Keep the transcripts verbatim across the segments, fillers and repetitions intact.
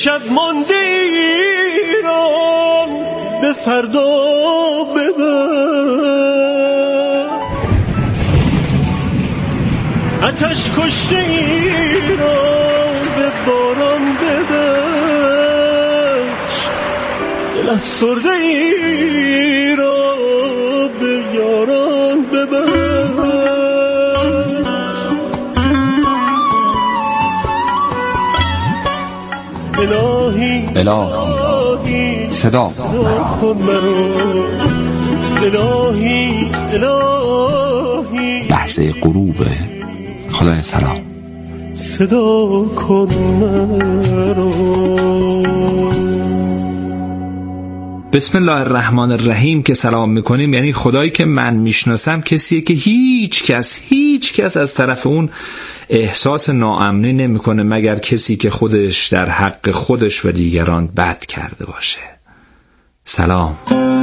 شب مانده ایران به فردا ببر، آتش کشته ایران به باران ببخش، دل افسرده ایران به یاران ببخش. الهی الهی صدا کن مرا، الهی الهی لحظه غروب. خدای سلام صدا کن مرا. بسم الله الرحمن الرحیم که سلام میکنیم یعنی خدایی که من میشناسم کسیه که هیچ کس هیچ کس از طرف اون احساس ناامنی نمیکنه مگر کسی که خودش در حق خودش و دیگران بد کرده باشه. سلام.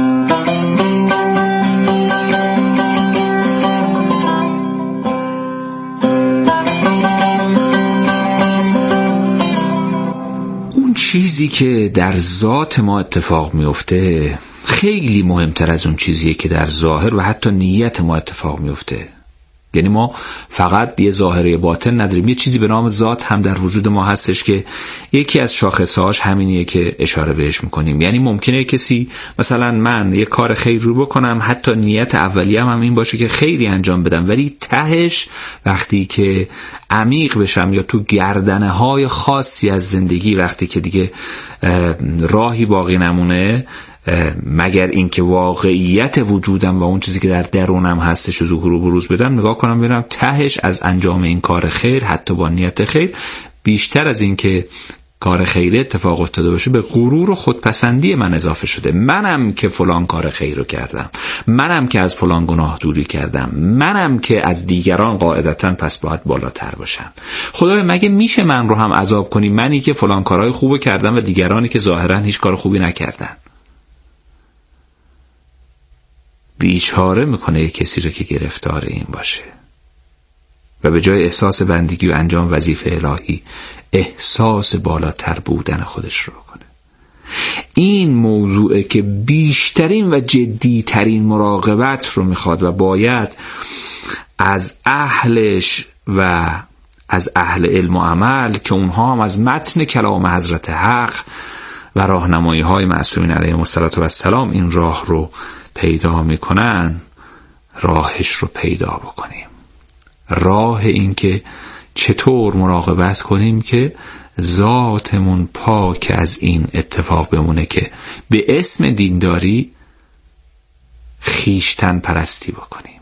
اون چیزی که در ذات ما اتفاق میفته خیلی مهمتر از اون چیزیه که در ظاهر و حتی نیت ما اتفاق میفته. یعنی ما فقط یه ظاهره باطن نداریم، یه چیزی به نام ذات هم در وجود ما هستش که یکی از شاخصهاش همینیه که اشاره بهش میکنیم. یعنی ممکنه کسی مثلا من یه کار خیر رو بکنم، حتی نیت اولیه‌ام هم این باشه که خیری انجام بدم، ولی تهش وقتی که عمیق بشم یا تو گردنه های خاصی از زندگی وقتی که دیگه راهی باقی نمونه مگر اینکه واقعیت وجودم و اون چیزی که در درونم هستش رو ظهور و بروز بدم، نگاه کنم ببینم تهش از انجام این کار خیر حتی با نیت خیر بیشتر از این که کار خیره اتفاق افتاده باشه به غرور و خودپسندی من اضافه شده. منم که فلان کار خیر رو کردم، منم که از فلان گناه دوری کردم، منم که از دیگران قاعدتاً پس باید بالاتر باشم. خدای مگه میشه من رو هم عذاب کنی، منی که فلان کارهای خوبو کردم و دیگرانی که ظاهراً هیچ کار خوبی نکردن؟ بیچاره میکنه یک کسی رو که گرفتار این باشه و به جای احساس بندگی و انجام وظیفه الهی احساس بالاتر بودن خودش رو کنه. این موضوعه که بیشترین و جدیترین مراقبت رو میخواد و باید از اهلش و از اهل علم و عمل که اونها هم از متن کلام حضرت حق و راهنمایی های معصومین علیهم السلام این راه رو پیدا میکنن راهش رو پیدا بکنیم. راه این که چطور مراقبت کنیم که ذاتمون پاک از این اتفاق بمونه که به اسم دینداری خیشتن پرستی بکنیم.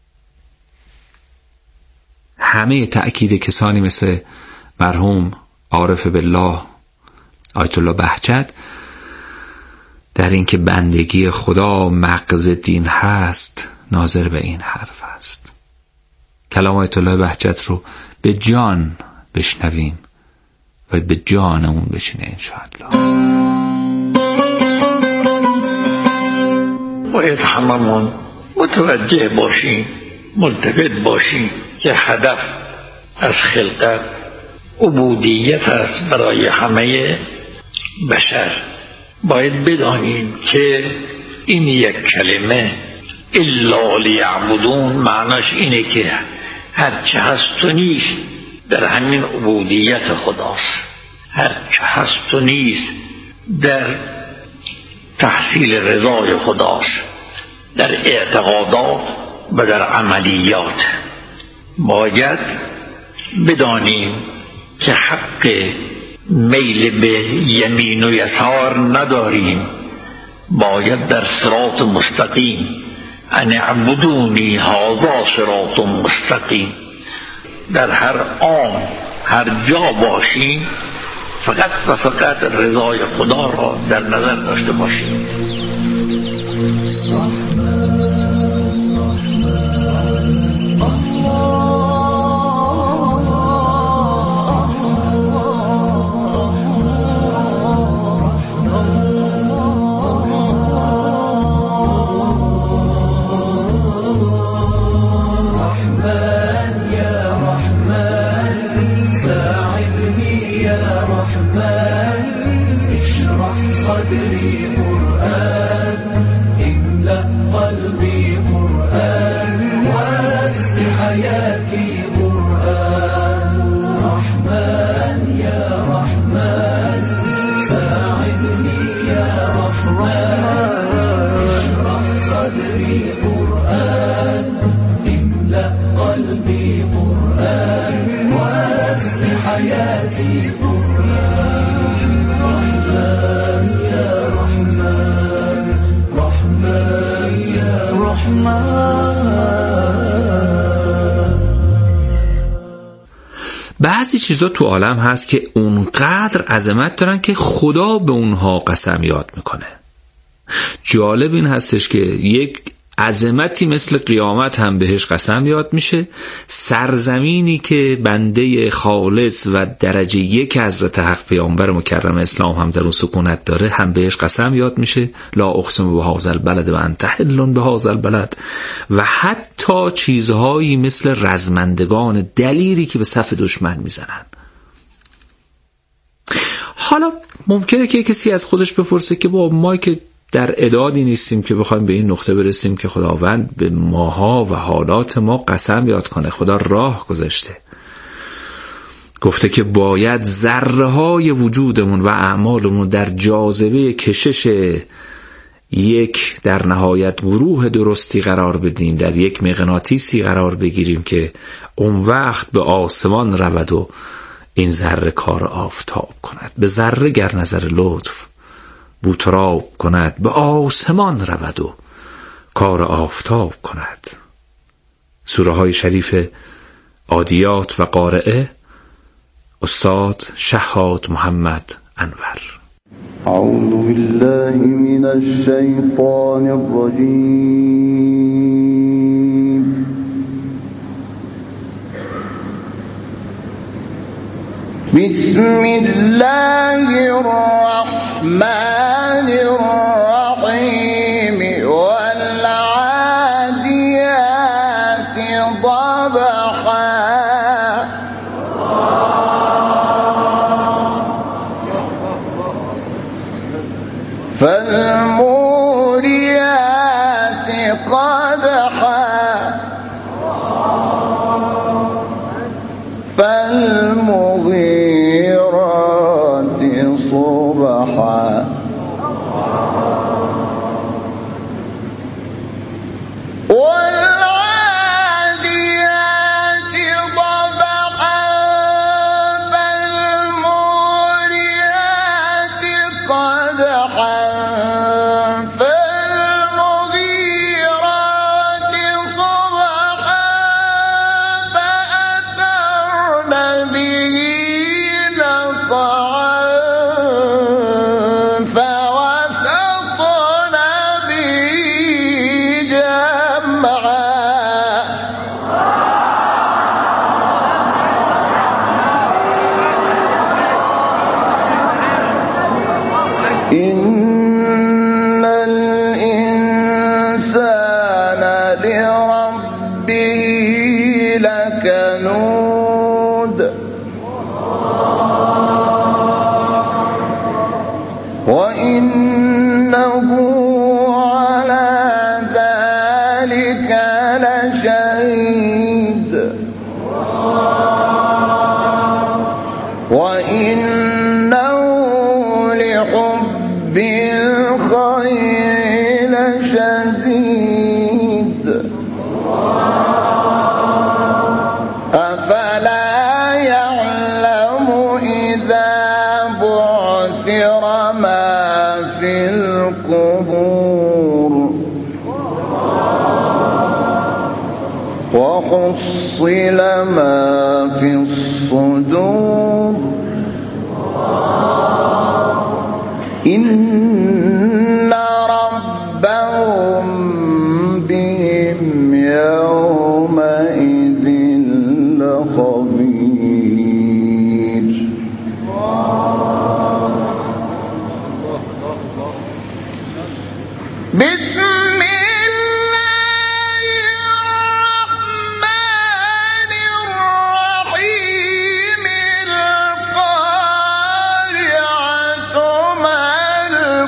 همه تأکید کسانی مثل مرحوم عارف بالله آیت الله بهجت در این که بندگی خدا مغز دین هست ناظر به این حرف است. کلام آیت الله بهجت رو به جان بشنویم و به جان اون بشینه انشاءالله. باید هممون متوجه باشیم، ملتفت باشیم که هدف از خلقت عبودیت است برای همه بشر. باید بدانیم که این یک کلمه الا لیعبدون معناش اینه که هرچه هست و نیست در همین عبودیت خداست، هرچه هست و نیست در تحصیل رضای خداست، در اعتقادات و در عملیات. باید بدانیم که حق میل به یمین و یسار نداریم، باید در صراط مستقیم ان اعبدونی هذا صراط مستقیم در هر آن هر جا باشیم فقط و فقط رضای خدا را در نظر داشته باشیم. ساعدني يا رحمن صدري قرآن املأ قلبي قرآن واسق حياتي قرآن رحمن يا رحمن ساعدني يا رحمن اشرح صدري قرآن املأ قلبي قرآن واسق حياتي قرآن رحمن يا رحمن رحمن يا رحمن. بعضی چیزا تو عالم هست که اونقدر عظمت دارن که خدا به اونها قسم یاد میکنه. جالب این هستش که یک عظمتی مثل قیامت هم بهش قسم یاد میشه، سرزمینی که بنده خالص و درجه یک حضرت حق پیامبر مکرم اسلام هم در اون سکونت داره هم بهش قسم یاد میشه، لا اقسم بهذا البلد و انت حل بهذا البلد. و حتی چیزهایی مثل رزمندگان دلیری که به صف دشمن میزنن. حالا ممکنه که کسی از خودش بپرسه که با ما که در اعدادی نیستیم که بخوایم به این نقطه برسیم که خداوند به ماها و حالات ما قسم یاد کنه. خدا راه گذاشته، گفته که باید ذره های وجودمون و اعمالمون در جاذبه کشش یک در نهایت گروه درستی قرار بدیم، در یک مغناطیسی قرار بگیریم که اون وقت به آسمان رود و این ذره کار آفتاب کند. به ذره گر نظر لطف بوتراب کند، به آسمان رود و کار آفتاب کند. سوره های شریف عادیات و قارعه، استاد شهاد محمد انور. اعوذ بالله من الشیطان الرجیم. بسم الله الرحمن الرحیم والعادیات ضبحا فالموريات قدحا فالمغيرات صبحا والعاديات ضبحا فالموريات قدحا فالمغيرات صبحا فأثرن به نقعا فوسطن به جمعا إن الإنسان لربه لكنود وإنه على ذلك لشهيد وإنه لحب الخير لشديد أفلا يعلم إذا بعثر ما في القبور وحصل ما في الصدور إن ربهم بهم يومئذ لخبير. بسم الله الرحمن الرحيم. القارعة ما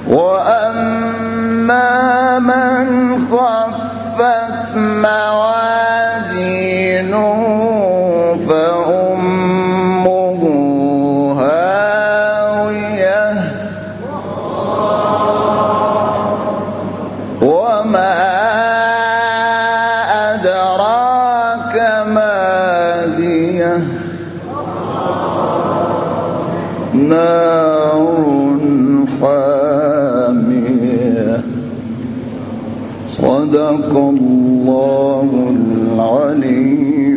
وأما من خفت موازينه فأمه هاوية وما أدراك ما هي نار حامية صدق الله العلی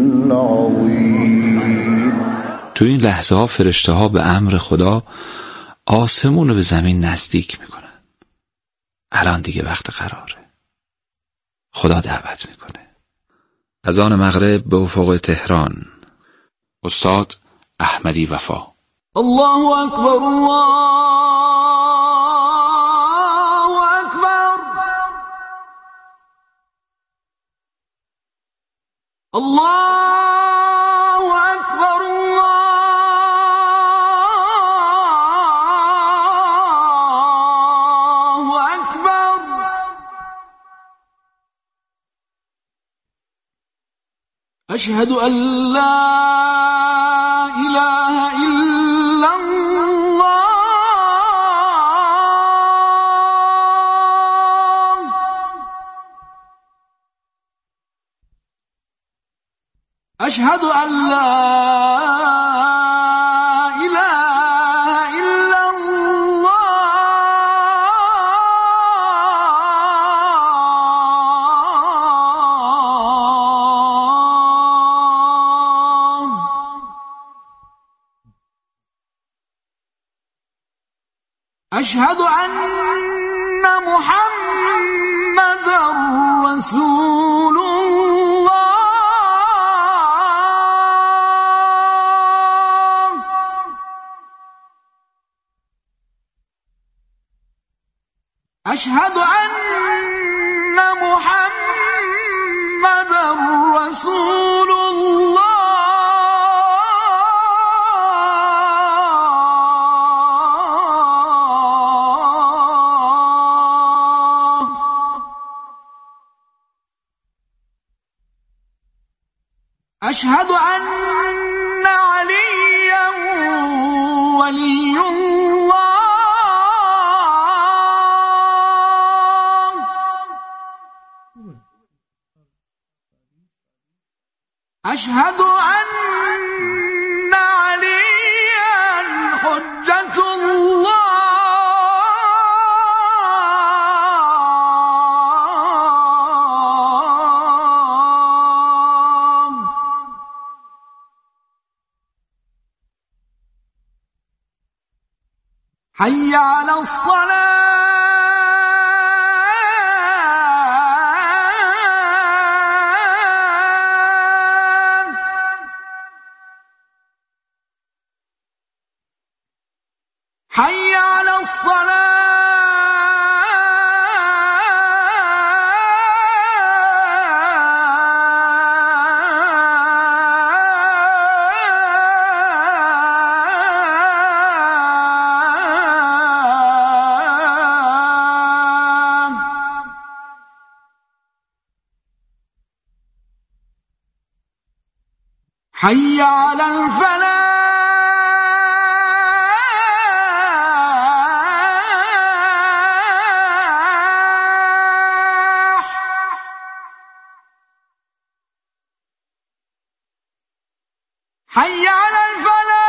العظیم. تو این لحظه ها فرشته ها به امر خدا آسمون رو به زمین نزدیک میکنن. الان دیگه وقت قراره. خدا دعوت میکنه. اذان مغرب به افق تهران. استاد احمدی وفا. الله اکبر، الله اکبر، الله اکبر، الله اکبر. اشهد ان لا اله الا الله. اشهد ان لا اله الا الله. اشهد ان محمد رسول الله. اشهد ان محمد رسول الله. اشهد ان عليا ولي الله. اشهد ان عليا حجة الله. حي على الصلاة. حي على الصلاة. حي على الفلاح. حي على الفلاح.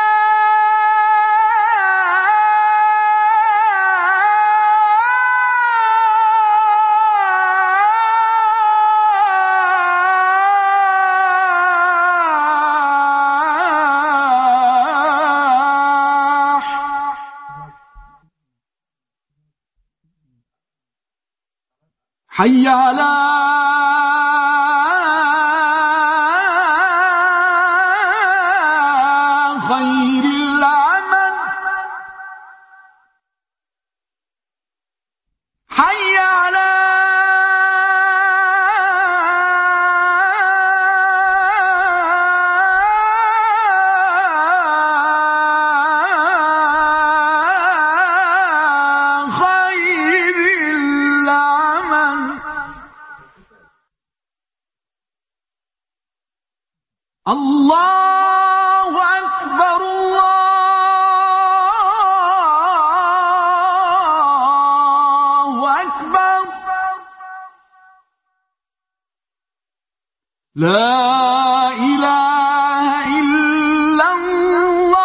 حي على خير العمل. حي على لا إله إلا الله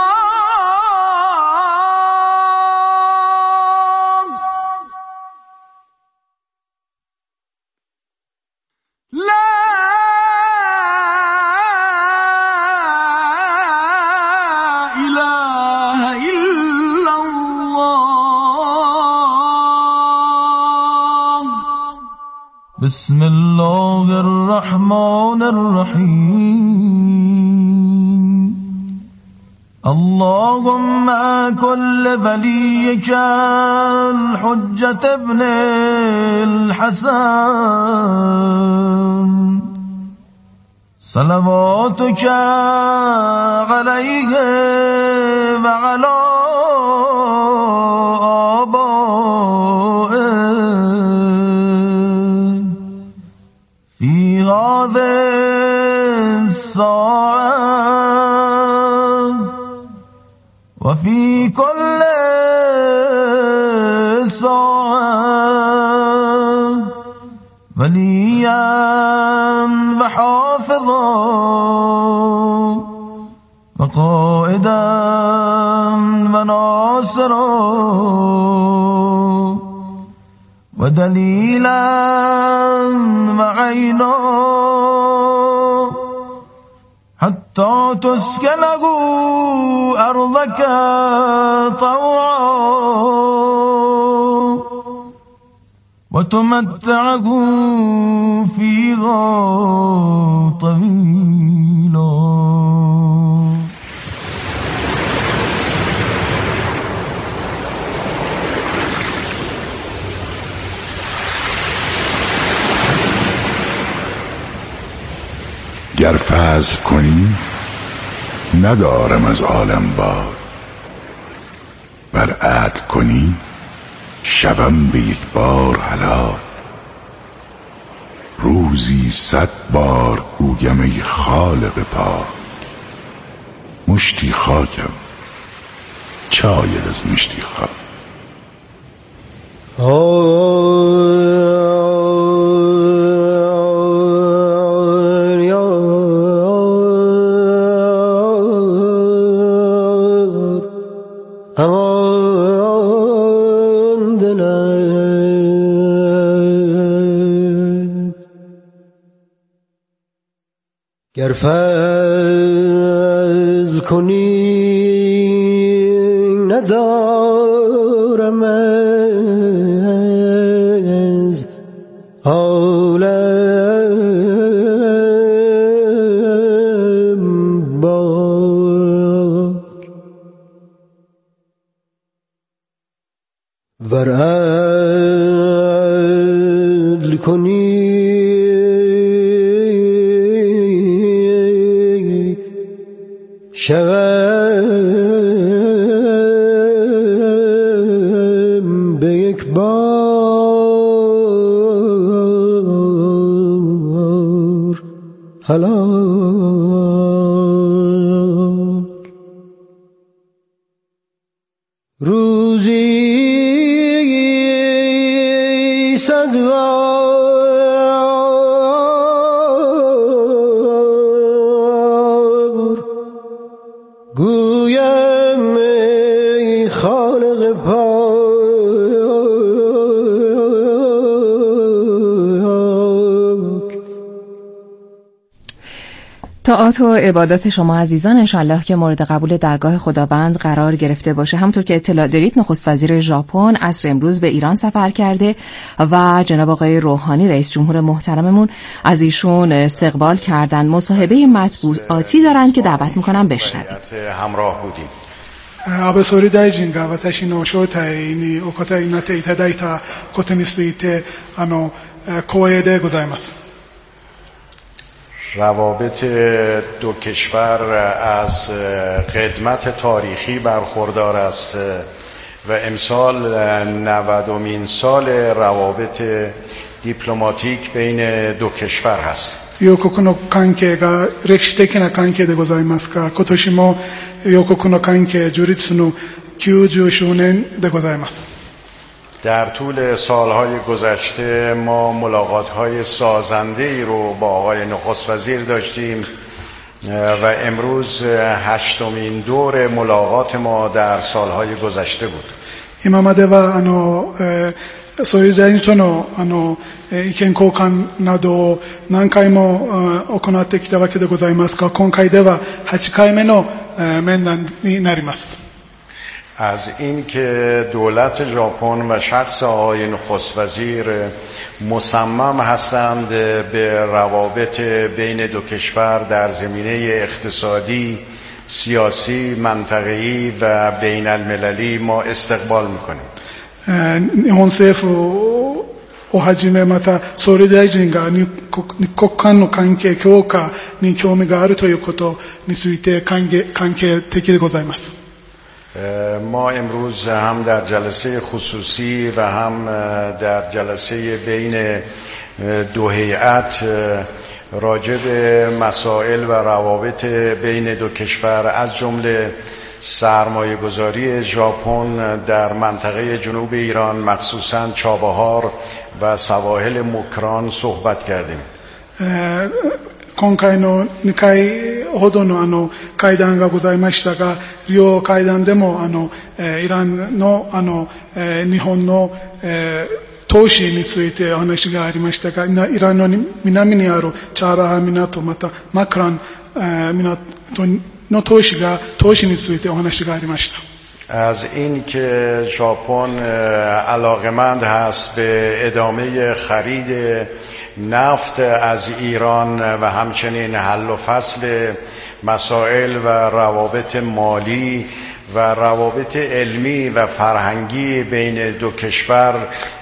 لا إله إلا الله بسم الله الرحمن الرحيم اللهم كل وليك الحجة ابن الحسن صلواتك عليه وعلى آبائه في هذه الساعة وفي كل ساعة وليا وحافظا وقائدا وناصرا ودليلا وعينا حتى تسكنه أرضك طوعا وتمتعه فيها طويلا. گر فضل کنی ندارم از عالم بار، ور عدل کنی شوم به یک بار حلال. روزی صد بار گویم ای خالق پاک، مشتی خاکم چاید از مشتی خاک. گر فضل کنی ندارم از عالم باک، ور عدل کنی شوم به یک بار هلاک. روزی صد گویم ای خالق پاک. طاعات و عبادات شما عزیزان انشالله که مورد قبول درگاه خداوند قرار گرفته باشه. همونطور که اطلاع دارید نخست وزیر ژاپن عصر امروز به ایران سفر کرده و جناب آقای روحانی رئیس جمهور محترممون از ایشون استقبال کردن. مصاحبه مطبوعاتی دارن که دعوت میکنم بشنوید. همراه بودیم. 安倍総理大臣が私の招待にお答えになっていただいたことについてあの光栄でございます。 روابط دو کشور از قدمت تاریخی برخوردار است و امسال نودمین سال روابط دیپلماتیک بین دو کشور هست. 両国の関係が歴史的な関係でございますが、今年も両国の関係樹立のきゅうじゅうしゅうねんでございます。 در طول سالهای گذشته ما ملاقات‌های سازنده‌ای رو با آقای نخست وزیر داشتیم و امروز هشتمین دور ملاقات ما در سالهای گذشته بود. 今まではあの、えー、そういう在日とのあの意見交換などを何回も行ってきたわけでございますが、今回でははちかいめの面談になります。 از این که دولت ژاپن و شخص آقای نخست وزیر مصمم هستند به روابط بین دو کشور در زمینه اقتصادی، سیاسی، منطقه‌ای و بین المللی ما استقبال میکنیم. 日本政府をはじめまた総理大臣が日国間の関係強化に興味があるということについて関係的でございます。 ما امروز هم در جلسه خصوصی و هم در جلسه بین دو هیئت راجع به مسائل و روابط بین دو کشور از جمله سرمایه گذاری ژاپن در منطقه جنوب ایران مخصوصاً چابهار و سواحل مکران صحبت کردیم. 今回のにかいほどのあの会談がございましたが、両会談でもあのイランのあの日本の投資についてお話がありましたが、イランの南にあるチャーバハ港またマクラン港の投資が投資についてお話がありました。 از این که ژاپن علاقمند هست به ادامه خرید نفت از ایران و همچنین حل و فصل مسائل و روابط مالی و روابط علمی و فرهنگی بین دو کشور،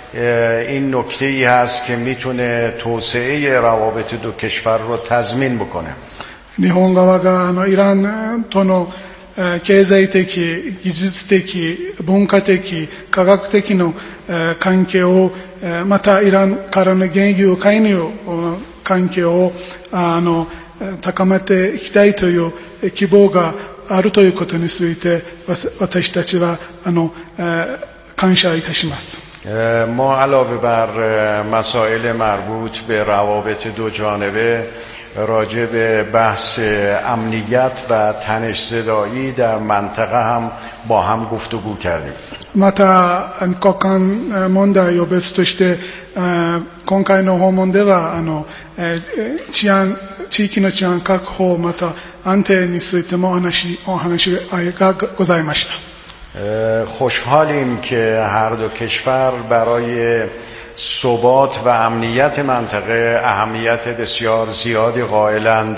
این نکته ای هست که میتونه توسعه روابط دو کشور رو تضمین بکنه. 日本側があのイランとの経済的、技術的、文化的、科学的の関係を、またイランからの原油介入関係をあの高めていきたいという希望があるということについて私たちはあの感謝いたします。 ما علاوه بر مسائل مربوط به روابط دو جانبه راجع به بحث امنیت و تنش زدایی در منطقه هم با هم گفتگو کردیم. また日韓関問題を別として今回の訪問ではあの治安地域の治安確保また安定についてもお話お話がございました。 خوشحالیم که هر دو کشور برای ثبات و امنیت منطقه اهمیت بسیار زیادی قائلند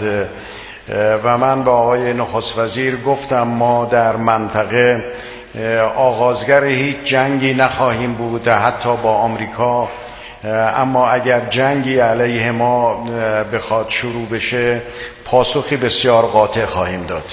و من به آقای نخست وزیر گفتم ما در منطقه آغازگر هیچ جنگی نخواهیم بود حتی با آمریکا، اما اگر جنگی علیه ما بخواد شروع بشه پاسخی بسیار قاطع خواهیم داد.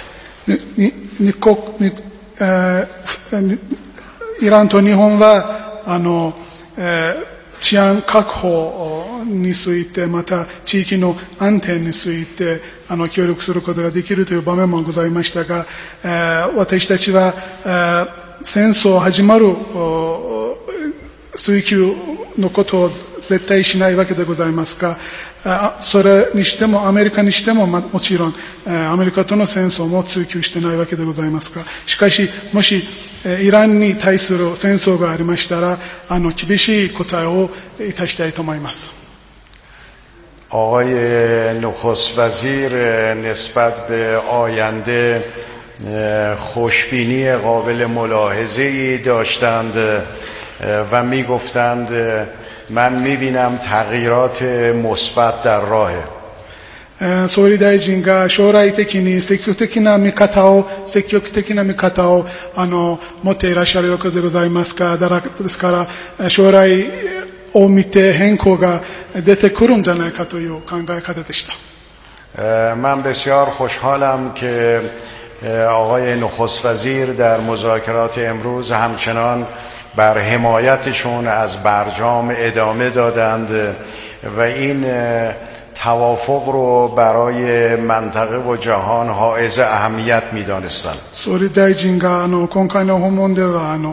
イランと日本はあの、えー、治安確保についてまた地域の安定についてあの協力することができるという場面もございましたが、えー、私たちは、えー、戦争始まる追求のことを絶対しないわけでございますが、それにしてもアメリカにしてももちろんアメリカとの戦争も追求してないわけでございますが、しかしもしイランに対する戦争がありましたらあの厳しい答えをいたしたいと思います。 آقای نخست وزیر نسبت به آینده خوشبینی قابل ملاحظه‌ای داشتند و میگفتند من میبینم تغییرات مثبت در راهه. 総理大臣が将来的に積極的な見方を積極的な見方をあの持っていらっしゃるわけでございますが、ですから将来を見て変更が出てくるんじゃないかという考え方でした。 من بسیار خوشحالم که آقای نخست وزیر در مذاکرات امروز همچنان بر حمایتشون از برجام ادامه دادند و این توافق رو برای منطقه و جهان حائز اهمیت می‌دانستند. 総理大臣があの今回の訪問ではあの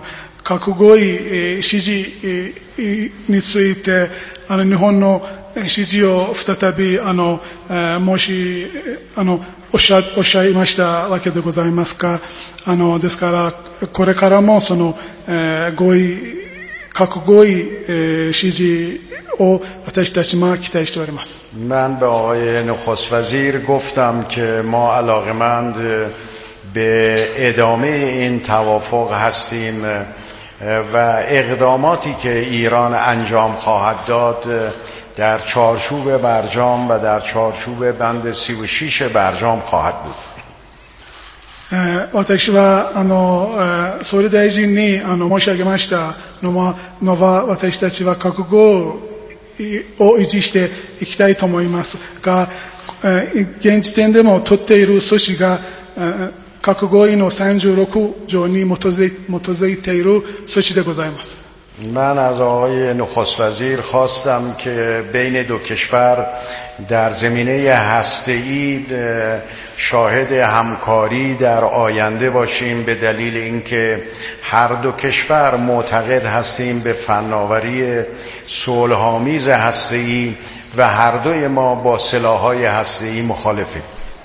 覚悟い支持についてあの日本の支持を再びあの申しあのおっしゃおっしゃいましたわけでございますが、あのですからこれからもその合意覚悟い支持を私たちも期待しております。 من به آقای نخست وزیر گفتم که ما علاقمند به ادامه این توافق هستیم و اقداماتی که ایران انجام خواهد داد در چارچوب برجام و در چارچوب بند سی و شش برجام خواهد بود. 私はあの総理大臣にあの申し上げましたのは、のは私たちは覚悟を維持していきたいと思いますが、現時点でも取っている措置が核合意のさんじゅうろく条に基づいている措置でございます。 من از آقای نخست وزیر خواستم که بین دو کشور در زمینه هسته‌ای شاهد همکاری در آینده باشیم، به دلیل اینکه هر دو کشور معتقد هستیم به فناوری صلح‌آمیز هسته‌ای و هر دوی ما با سلاح‌های هسته‌ای مخالفیم.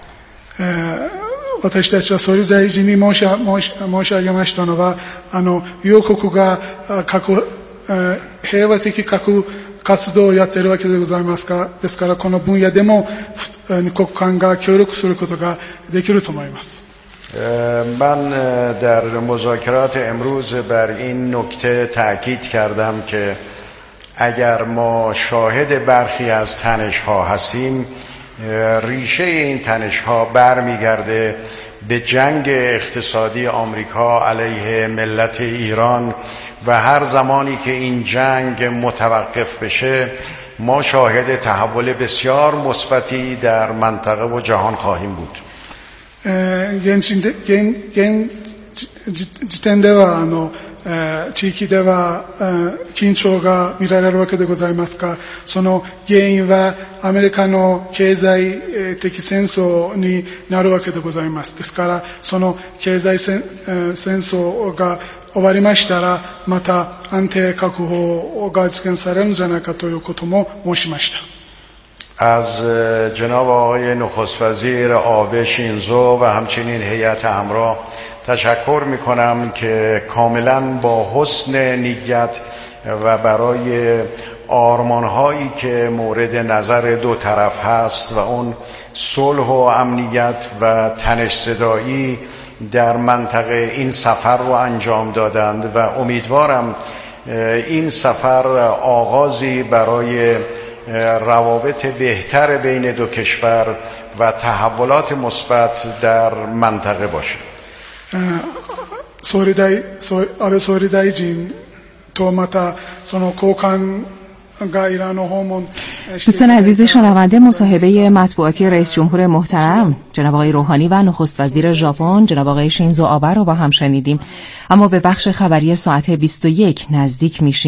私たちは総理大臣に申し申し上げましたのは、あの両国が核平和的核活動をやっているわけでございますが、ですからこの分野でも二国間が協力することができると思います。 من در مذاکرات امروز بر این نکته تأکید کردم که اگر ما شاهد برخی از تنش‌ها هستیم، ریشه این تنش‌ها برمیگرده به جنگ اقتصادی آمریکا علیه ملت ایران و هر زمانی که این جنگ متوقف بشه ما شاهد تحول بسیار مثبتی در منطقه و جهان خواهیم بود. 現時点ではあの地域では緊張が見られるわけでございますが、その原因はアメリカの経済的戦争になるわけでございます。ですからその経済戦争が終わりましたらまた安定確保が実現されるんじゃないかということも申しました。 از جناب آقای نخست وزیر آبه شینزو و همچنین هیئت همراه تشکر می کنم که کاملا با حسن نیت و برای آرمانهایی که مورد نظر دو طرف هست و اون صلح و امنیت و تنش زدایی در منطقه این سفر رو انجام دادند و امیدوارم این سفر آغازی برای روابط بهتر بین دو کشور و تحولات مثبت در منطقه باشه. 総理大安倍総理大臣とまたその高官がイランの訪問 دوستان عزیز شنونده، مصاحبه مطبوعاتی رئیس جمهور محترم جناب آقای روحانی و نخست وزیر ژاپن جناب آقای شینزو آبه رو با هم شنیدیم. اما به بخش خبری ساعت بیست و یک نزدیک میشیم.